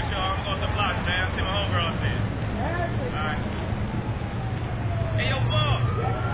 sure. I'm going to the block, man. See my homegirl said. All right. Hey, yo, boss.